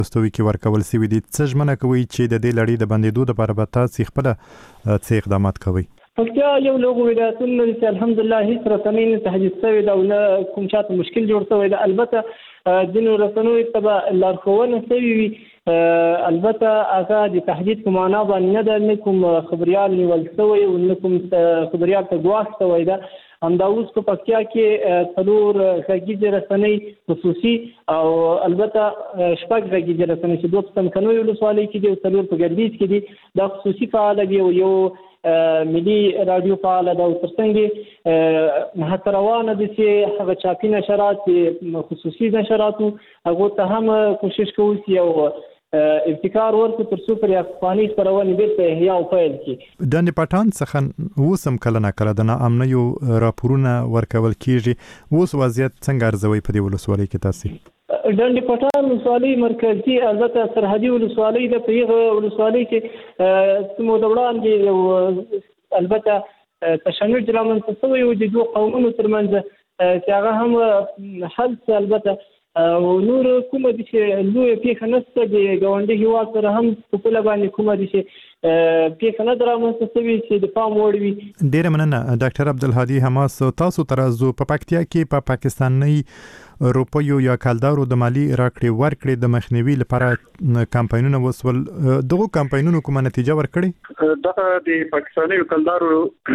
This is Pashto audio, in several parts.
استوي کې ورکول سوي دي. څه ژمنه کوي چې د دې لړۍ د بندیدو لپاره به تاسو خپل څه اقدامات کوي؟ پکتیا یو لوګو ولایتونه چې الحمدلله هیڅ رسنۍ نه تهدید شوی دا نه کوم چاته مشکل جوړ شوی دا. البته دینو رسنوي تبع لارښوونه شوی وي، البته هغه د تهدید په معنا باندې نه کوم خبريال نیول شوی او نه کوم خبريال ته ګواښ شوی دا. همدا اوس په پکتیا کې څلور غږیزې رسنۍ خصوصي او البته شپږ غږیزې رسنۍ چې دوه په څمکنیو ولسوالۍ کې دي او څلور په ګردیز کې دي دا خصوصي فعاله دي او یو ملي رادیو فعاله ده او ترڅنګ هڅه روانه ده چې هغه چاپي نشرات خصوصي نشراتو هغه ته هم کوشش کوو چې یو ابتکار ورته تر څو پر افغاني خبرونه بیرته احیا او پیل کی. د پټان څخه وسم کله نه کله د ناامنیو راپورونه ورکول کیږي. اوس وضعیت څنګه ارزوي په دې ولسوالۍ کې تاسو؟ د پټان ولسوالۍ مرکزي البته سرحدي ولسوالۍ ده. په یغه ولسوالۍ کې سمو دوران دي البته تشنج رامنځته شوی او د دوه قومونو ترمنځ چې هغه هم حل البته او نور کومه دي چې لوی پیښه نشته د ګاونډي هیواد سره هم په خپل باندې کومه دي چې پیښه نه درامسته شوی چې د پام وړ وي. ډیره مننه ډاکټر عبدالهادي حماس. تاسو ترازو په پکتیا کې په پاکستاني روپیو یا کلدارو د مالی راکړې ورکړې د مخنیوي لپاره کمپاینونه وسول. دغه کمپاینونو کومه نتیجه ورکړې؟ دغه د پاکستاني کلدارو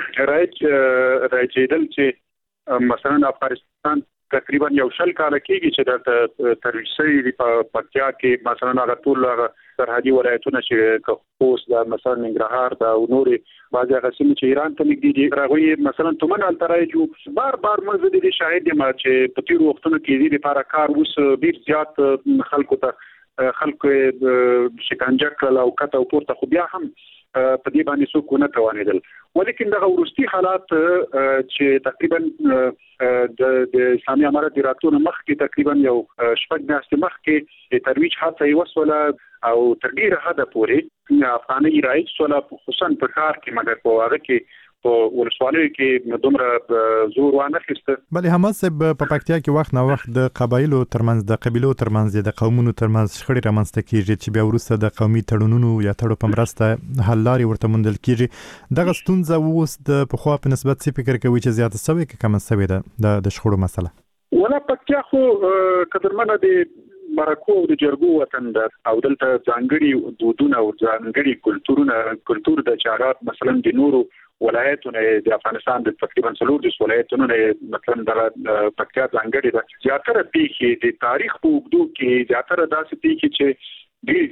راځیدل چې مثلا افغانستان تقریبا یو شل کال کېږي چې د ترویشي په پکتیا کې مثلا هغه ټول سرحدي ولایتونه چې خوست د مثلا ننګرهار د نورې بعضی غسیل چې ایران ته نږدې دي راغوي مثلا تومن التراجو بار منځ دي شاهد ما چې په تیر وختونو کې دي لپاره کار اوس ډیر زیات خلکو شکنجه کړل او کته او پورته خو بیا هم په دې باندې څوک نه توانیدل. ولیکن دغه ورستي حالات چې تقریبا د اسلامي امارت د راتلو مخکې تقریبا یو شپږ میاشتې مخکې ترویج هڅه یې وسوله او تر ډیره حده پورې افغاني رایج سوله خصوصا په ښار کې مګر په هغه کې په ولسوالۍ کې دومره زور وانه خسته. بلې حماس په پکتیا کې وخت نه وخت د قبایلو ترمنځ د قبیلو ترمنځ د قومونو ترمنځ شخړې رامنځته کیږي چې بیا وروسته د قومي تړونونو یا تړو په مرسته حل لارې ورته موندل کیږي. دغه ستونزه اوس د پخوا په نسبت څه فکر کوي چې زیاته شوې کې کم شوې ده د شخړو مسله؟ ولا پکتیا خو قدرمنه دي مرکو د جرګو وطن ده او دلته ځانګړي دودونه او ځانګړي کلتور د چارات مثلا د نورو ولایتونه د افغانستان د تقریبا څلور د ولایتونو مثلا د پکتیا ځانګړي ده. زیاتره پیښې د تاریخ په اوږدو کې زیاتره داسې پیښې چې ډېر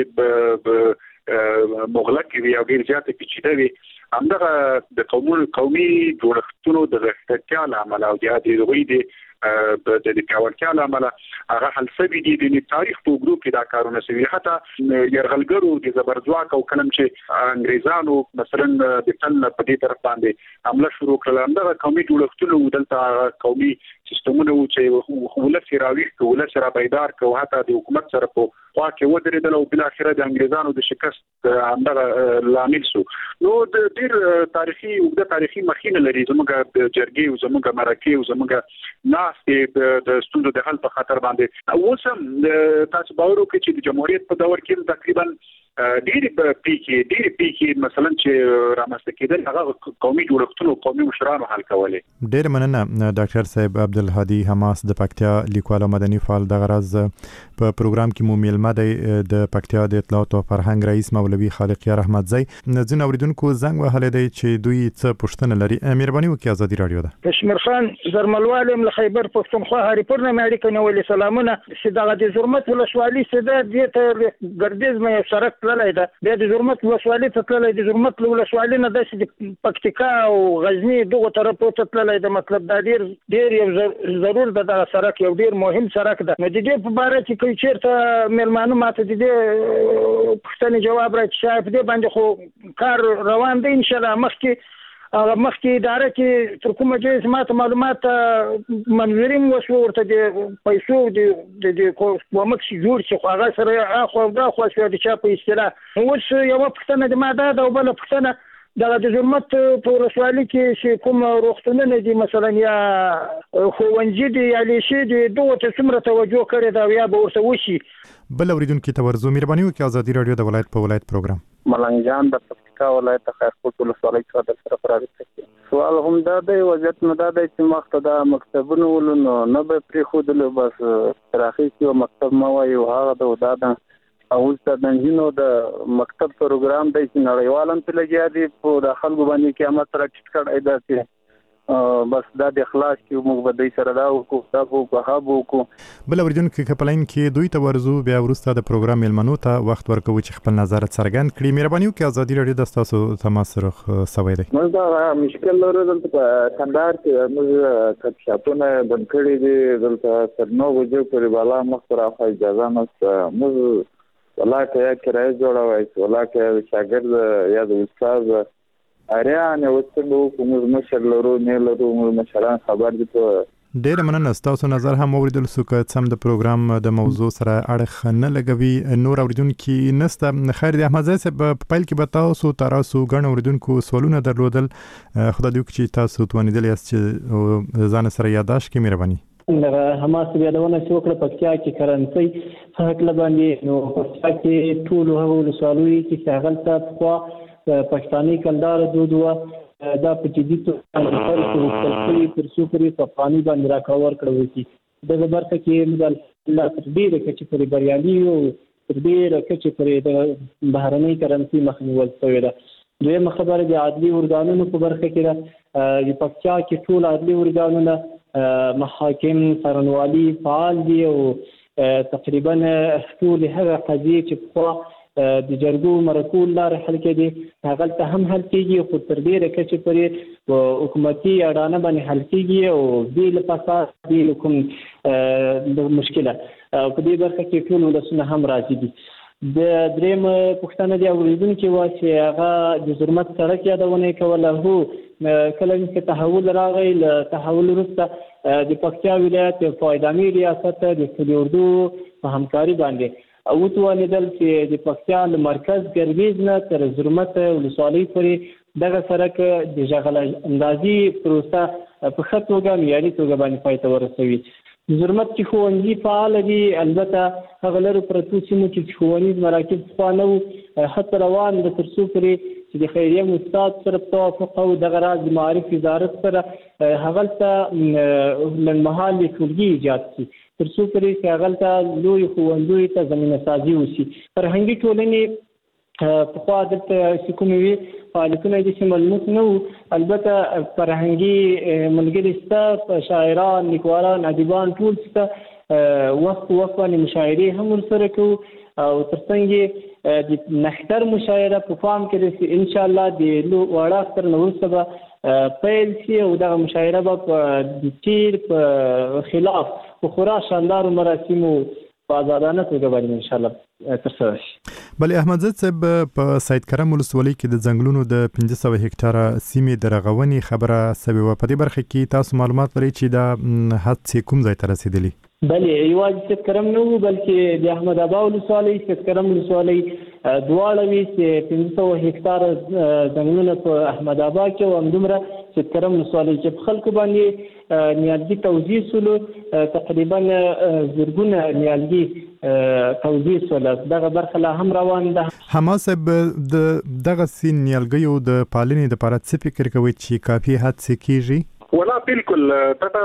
زیات مغلق وي او ډېر زیات پیچیده وي همدغه د قومي جوړښتونو د غښتلتیا له امله او د هغوی د پیاوړتیا له امله هغه حل شوي دي. د تاریخ په اوږدو کې دا کارونه شوي. حتی یرغلګرو د زبرځواک او کلم چې انګریزانو مثلا د تل په دې طرف باندې حمله شروع کړل همدغه قومي جوړښتونه دلته قومي سیستمونه چې ولس راویښ ولس را بیدار کو حتی د حکومت سره په خوا کې ودرېدل او بل اخره د انګریزانو د شکست همدغه لامل شو. نو د ډېر تاریخي مخینه لري زموږ د جرګې او زموږ مرکې او زموږ ناستې د ستونزو د حل په خاطر باندې اوس هم تاسو باور وکړئ چې د جمهوریت په دور کې تقریبا ډېر پیښې مثلا چې رامنځته کېدل هغه قومي جوړښتونو قومي مشرانو حل کولې. ډېر مننه ډاکټر صاحب عبدالهادي حماس د پکتیا لیکوال او مدني فعال. دغه راز په پروګرام کې مو میلمه دی د پکتیا د اطلاعات او فرهنګ رئیس مولوي خالقیار احمدزی. ځینې اوریدونکو زنګ وهلی دی چې دوی څه پوښتنه لري. مهرباني وکړئ ازادي راډیو ده. کشمیر خان زرملوال له خیبر پښتونخوا هریپور نه مې اړیکه نیولې. سلامونه. چې دغه د زرمت ولسوالۍ سده دې ته ګردیز مې سرک تللی ده. بیا د زرمت ولسوالۍ ته تللی د زرمت ولسوالۍ نه داسې د پکتیکا او غزني دغه طرفو ته تللی ده. مطلب دا ډېر یو ضرور ده دغه سرک یو ډېر مهم سرک ده. نو د دې په باره کې کوم چېرته مېلمانه ماته د دې پوښتنې جواب راکړي چې په دې باندې خو کار روان دی انشاءالله. مخکې اداره کې تر کومه چې ماته معلومات منظوریم وشو ورته د پیسو د کومک شي جوړ شي خو هغه سره اخو دا خو د چا په اصطلاح. اوس یوه پوښتنه د ما دا ده او بله پوښتنه دا د زرمت په ولسوالۍ کې چې کوم روغتونونه دي مثلا یا ښوونځي دي یا لیسې دي دغو ته څومره توجه کړې ده یا به ورته وشي. بل اوریدونکو ته ورزو مهرباني وکړئ ازادي رادیو د ولایت په ولایت پروګرام ملنګ جان د پکتیکا ولایت خیرکوټ ولسوالۍ څخه در سره پرابطه کوي. سوال هم دا دی وضعیت نه دا دی چې مخته دا مکتبونه ولونو نه به پرېښودلو بس تر اخر کې مکتب ما وایي هغه د دا د اوس د نجونو د مکتب پروګرام دی چې نړیوال هم په لګیا دي په د خلکو باندې قیامت سره ټیټ کړی دا چې بس دا د اخلاص کې موږ به دې سره دا وکړو دا وکړو. بل اوریدونکو کپلین کې دوی ته ورزو بیا ورسته د پروګرام ملمنو ته وخت ورکوي چې خپل نظر څرګند کړي. مهرباني وکړئ ازادي رادیو د تاسو تماس سره سوي دی. موږ دا مشکل لرو دلته په کندهار کې موږ کپ شاپونه بند کړي دي دلته تر 9 بجې پورې بالا مخ راخه اجازه نشته. موږ ولاکه یا کرایه جوړوي ولاکه شاګرد یا د استاد اریان وستلو کوم مشر لرو نه لرو مشران خبر دي په ډېر مننه تاسو نظر هم اوریدل سو که سم د پروګرام د موضوع سره اړه نه لګوي. نور اوریدونکو نسته خیر د احمد زاید په پیل کې به تاسو غن اوریدونکو سوالونه درلودل خدای دې چې تاسو توانیدل یاست چې ځان سره یاداش کې مهرباني حماس یادونه چې وکړه پکتیا کې کرنسي حق لباندې نو پکتیا کې ټول هغه ولسوالۍ چې هغه ته په پښتاني کلدار دودوا دا په جدي توګه تر څو پرې په پانی باندې راکور کړو چې د برخه کې مدل الله تر دې چې پرې بریالي او تر دې چې پرې د بهرنۍ کرنسي مخنیول شوی ده. دویمه خبره د عدلي ارګانونو په برخه کې ده د پکتیا کې ټول عدلي ارګانونه محاکم څارنوالي فعال دي او تقریبا ټول هغه قضیې چې په د جرګو مرکو لار حل کېږي هغه ته هم حل کېږي خو تر ډیره چې پرې حکومتي اډانه باندې حل کېږي او دې لپاره دې کوم د مشکله په دې برخه کې ټول ولسونه هم راځي دي. د دریم پښتنه دی اوریدونکو وا چې هغه د زرمت سړک یادونه کوله هو کله چې تحول راغی له تحول وروسته د پکتیا ولایت په اداري ریاست د سولې اردو په همکاري باندې او توانیدل چې د پکتیا له مرکز ګرګیز نه تر زرمت ولسوالۍ پورې دغه سړک د ژغل اندازي پروسه په ښه توګه معیاري توګه باندې پای ته ورسوي. زرمت کې ښوونځي فعال دي البته هغه لرو پرتو سیمو کې ښوونیز مراکز خوانو حتی روان د تر څو پورې چې د خیریه استاد سره توافق او دغه راز د معارف وزارت سره هغه ته لنمحال ټولګي ایجاد شي تر څو پرې چې هغه ته لوی ښوونځیو ته زمینه سازي وشي. فرهنګي ټولنې پخوا دلته کومې وي فعالیتونه دي چې ملموس نه وو البته فرهنګي ملګري شته شاعران لیکوالان ادیبان ټول شته وخت باندې مشاعرې هم ورسره کوو او ترڅنګ د نختر مشاعره په فام کې ان شاء الله د وړه اختر نو سبا پیل شي او دا مشاعره به د تیر په خلاف په خورا شاندار مراسمو په آزادانه توګه باندې ان شاء الله ترسره شي. بل احمد زاید صاحب په سید کرم ولسوالۍ کې د ځنګلونو د 1500 هکټاره سیمې د رغونې خبره سوي و په دې برخه کې تاسو معلومات لرئ چې دا حد کوم ځای ته رسیدلی؟ بله یوازې سید کرم نه وو بلکې د احمد ابا ولسوالۍ سید کرم ولسوالۍ دواړه وي چې 1500 هکټاره ځنګلونه په احمد ابا کې او همدومره سید کرم ولسوالۍ کې په خلکو باندې نیالګي توزیع سولو تقریبا زرګونه نیالګي توزیع سوله دغه برخه لا هم روان ده. حماس د دغه سین نیالګیو د پالنې لپاره څه فکر کوي چې کافي هڅې کیږي؟ ولا بالکل دا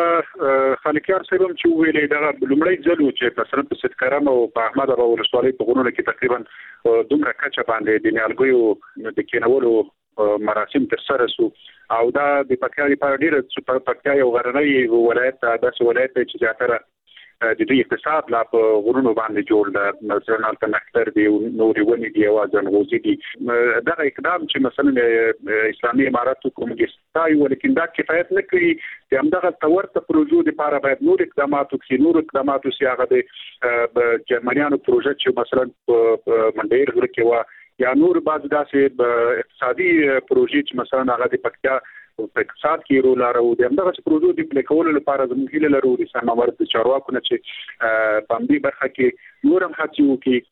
خالقیار صاحب چې ویلې دا لومړی ځل چې په سره په سید کرم او په احمد ابا ولسوالۍ په غونډه کې تقریبا دومره کچه باندې د نیالګیو د کینولو مراسم تر سره سو او دا د پکتیا لپاره ډیره پکتیا یو غرنی ولایت داسې ولایت چې زیاتره د دې اقتصاد لا په غرونو باندې جوړ ده مثلا د نختر دی نوري ونی دی او ځنغوزي دي دا اقدام چې مثلا اسلامي امارات کومګي ستای ولیکن دا کفایت نه کوي چې همدغه تورته پروژو لپاره باید نور اقدامات وکړي هغه د جرمنیانو پروژه چې مثلا منډیر غره کې وا یا نور بعض داسې اقتصادي پروژې چې مثلا هغه د پکتیا په اقتصاد کې رول لري او دغه پروژو د پلی کولو لپاره زموږ هیله لرو د سماورت چارواکو نه چې په دې برخه کې نور هم هڅې وکړي.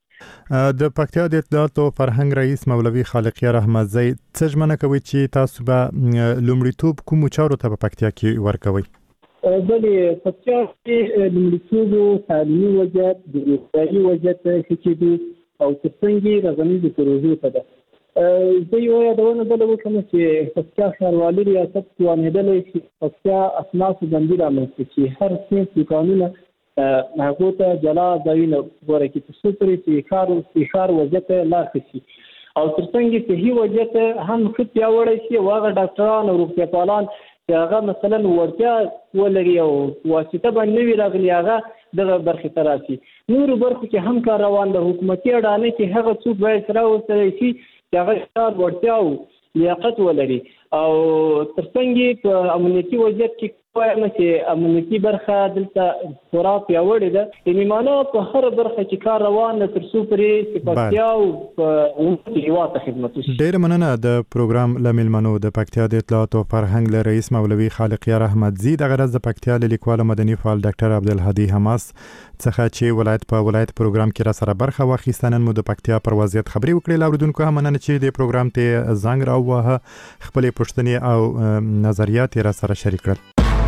د پکتیا د اطلاعات او فرهنګ رئیس مولوي خالقیار احمدزی څه ژمنه کوي چې تاسو به لومړیتوب کوم چارو ته په پکتیا کې ورکوي؟ بلې پکتیا کې لومړیتوب تعلیمي وضعیت د روغتیایي وضعیت ښه کېدو او ترڅنګ یې د غنیزو پروژو ته ده. زه یو یادونه بله وکړم چې پکتیا ښاروالي ریاست توانېدلی چې پکتیا اسناسو بندي رامنځته کړي. هر صنف دوکانونه هغو ته جلا ځایونه غوره کړي تر څو پورې چې ښار وضعیت لا ښه شي او ترڅنګ یې صحي وضعیت هم ښه پیاوړی شي او هغه ډاکټران او روغتیاپالان چې هغه مثلا وړتیا ولري او واسطه باندې نه وي راغلي هغه دغه برخې ته راشي. نورو برخو کې هم کار روان ده. حکومتي اډانه کې هغه څوک باید راوستلی شي چې هغه کار وړتیا او لیاقت ولري او ترڅنګ یې په امنیتي وضعیت کې وایم چې امنیتي برخه دلته خورا پیاوړې ده. یعنې معنا په هر برخه کې کار روان ده تر څو پورې چې پکتیا او هېواد ته خدمت وشي. ډېره مننه. د پروګرام له میلمنو د پکتیا د اطلاعات او فرهنګ له رئیس مولوي خالقیار احمدزی دغه ورځ د پکتیا له لیکوال مدني فعال ډاکټر عبدالهادي حماس څخه چې ولایت په ولایت پروګرام کې را سره برخه واخیسته. نن مو د پکتیا پر وضعیت خبرې وکړې. اوریدونکو هم مننه چې د پروګرام ته زنګ راووهه، خپلې پوښتنې او نظریات را سره شریک کړل.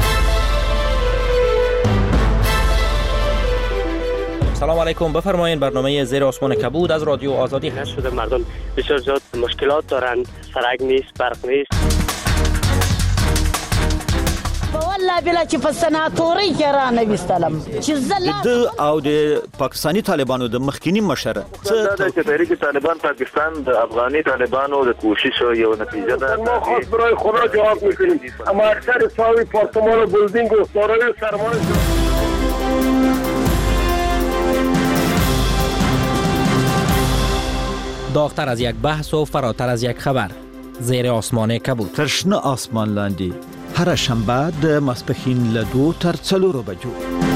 سلام علیکم، بفرمایید. برنامه زیر آسمان کبود از رادیو آزادی هست. شده مردم بسیار زیاد مشکلات دارن، سرک نیست، برق نیست. والله بلا چې په سناتوري کې را نوستلم چې زلا او د پاکستانی طالبانو د مخکینی مشر څه د تحریک طالبان پاکستان د افغاني طالبانو د کوشش یو نتیجه ده. ما خاص برای خدا جواب میکنیم. اما اکثر ساوی پارتمان و بلدینگ و دارای سرمایه داغتر از یک بحث و فراتر از یک خبر. زیر آسمان کبود. ترشنه آسمان لاندی هر شنبه د ماسپښین له 2 تر 4 بجو.